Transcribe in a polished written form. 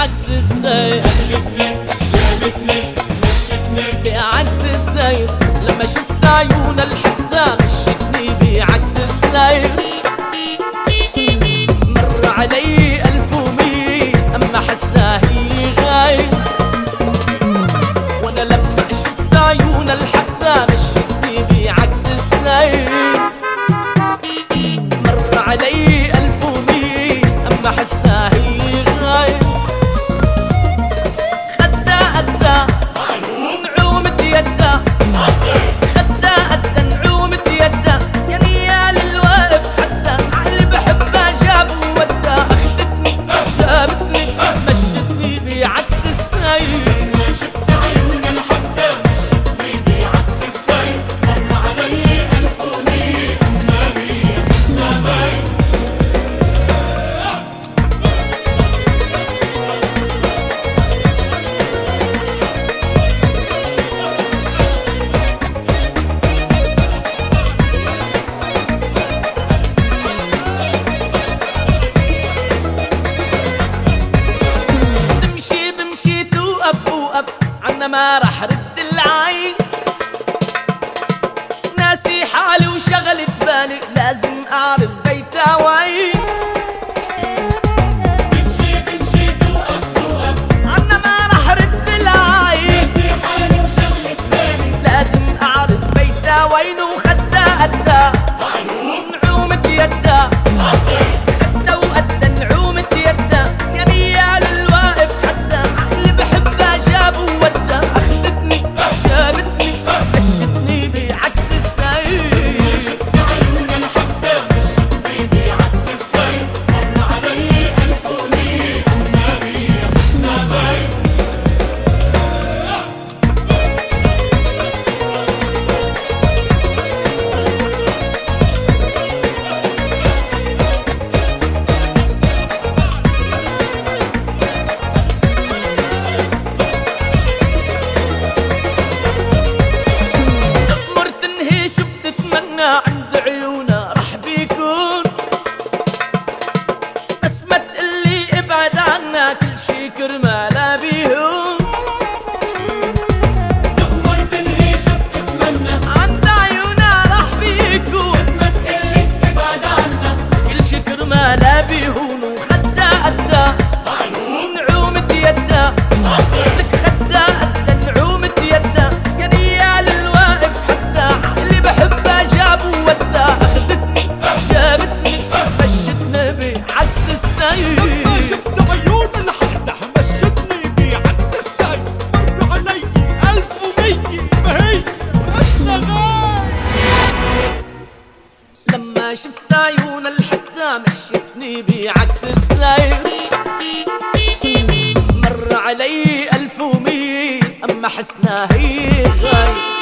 بعكس السير، جابتني مشتني بعكس السير. لما شفت عيون الحدة مشتني بعكس السير. مر علي 1100 أما حسنا هي غاير. وانا لما شفت عيون الحدة مشتني بعكس السير. مر علي 1100 أما حسنا هي غاير. خدا أدى نعومة يده، خدا أدى نعومة يده. يا نيال الواقف حتى اللي بحبه جاب ووده. أخذتني جابتني مشتني بعكس السير. شفت عيون الحدة مشتني بعكس السير. مر علي 1100 أما هي حسنا باين. تمشي بمشي توقف وقف عنا ما رح رد العين. ناسي حالي وشغلة بالي لازم أعرف بيتها وين. تمشي توقف عنا ما رح رد العين. ناسي حالي وشغلة بالي. لازم أعرف بيتها وين. وخدا أدى نعومة يده، خدا وأدى نعومة يده. يا نيال الواقف حتى اللي بحبه جاب ووده. أخذتني جابتني مشتني بعكس السير. شفت عيون الحدة مشتني بعكس السير. مر علي 1100 أما هي حسنا باين. تأمر تنهي شو بتتمنى عند عيونا رح بيكون. بس ما تقلي ابعد عنا كل شي كرمالها بيهون. تأمر تنهي شو بتتمنى عند عيونا رح بيكون. بس ما تقلي ابعد عنا. كل شي كرمالها بيهون. وخدا أدى نعومة يده، لك خدا أدى نعومة يده. يا نيال الواقف حتى اللي بحبه جاب ووده. أخذتني جابتني مشتني بعكس السير. لما شفت عيون الحدة مشتني بعكس السير. مر علي 1100 ما هي حسنا غاير. لما شفت عيون الحدة مشتني بعكس السير. مر علي 1100 أما حسنا هي غاير.